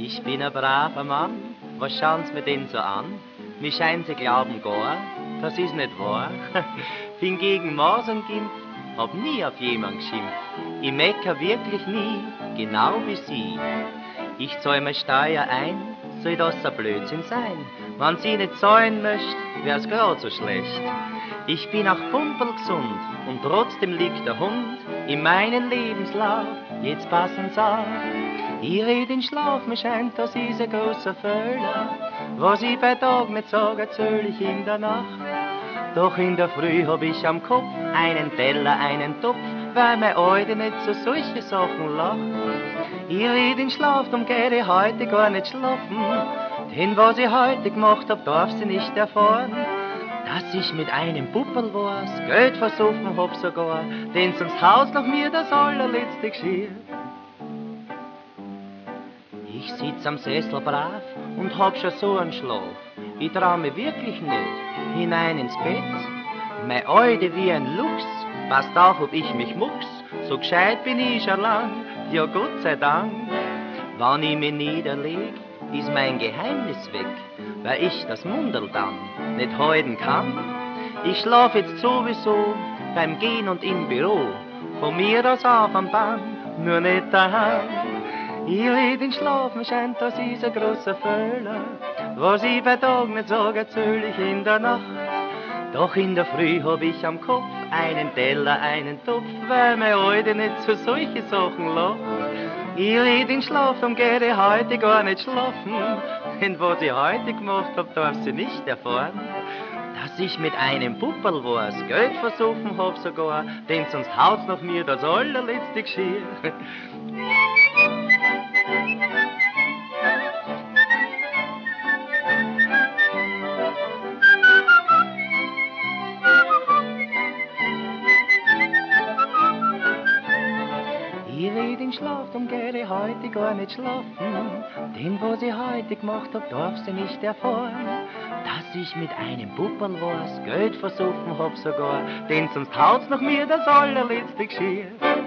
Ich bin ein braver Mann, was schauen Sie mir denn so an? Mir scheint, Sie glauben gar, das ist nicht wahr. Bin gegen Maß und Gimpf, hab nie auf jemand geschimpft. Ich mecker wirklich nie, genau wie Sie. Ich zahl mir Steuer ein, soll das ein Blödsinn sein? Wenn Sie nicht zahlen möcht, wär's grad so schlecht. Ich bin auch pumperlgesund und trotzdem liegt der Hund in meinen Lebenslauf. Jetzt passen's auf. Ich red in Schlaf, mir scheint, das ist ein großer Fehler. Was ich bei Tag nicht sag, erzähl ich in der Nacht. Doch in der Früh hab ich am Kopf einen Teller, einen Topf, weil mein Alte nicht so solche Sachen lacht. Ich red in Schlaf, drum geht ich heute gar nicht schlafen. Denn was ich heute gemacht hab, darf sie nicht erfahren. Dass ich mit einem Pupperl war's, Geld versoffen hab sogar, denn sonst Haus nach mir das allerletzte Geschirr. Ich sitz am Sessel brav und hab schon so einen Schlaf. Ich trau mich wirklich nicht hinein ins Bett. Mein Alte wie ein Luchs, passt auf, ob ich mich mucks. So gescheit bin ich schon lang, ja Gott sei Dank. Wann ich mich niederleg, ist mein Geheimnis weg, weil ich das Mundel dann nicht halten kann. Ich schlaf jetzt sowieso beim Gehen und im Büro, von mir aus auf am Bank, nur nicht daheim. Ich red in Schlaf, mir scheint, das ist ein großer Fehler. Was ich bei Tag nicht sag, erzähl ich in der Nacht. Doch in der Früh hab ich am Kopf einen Teller, einen Topf, weil mein Alte nicht so solche Sachen lacht. Ich red in Schlaf, drum geht ich heute gar nicht schlafen. Denn was ich heute gemacht hab, darf sie nicht erfahren. Dass ich mit einem Pupperl war's, Geld versoffen hab sogar, denn sonst haut's nach mir das allerletzte Geschirr. Ich red in Schlaf, drum geht ich heute gar nicht schlafen. Denn was ich heute gemacht hab, darf sie nicht erfahren. Dass ich mit einem Pupperl war's, Geld versoffen hab sogar, denn sonst haut's nach mir das allerletzte Geschirr.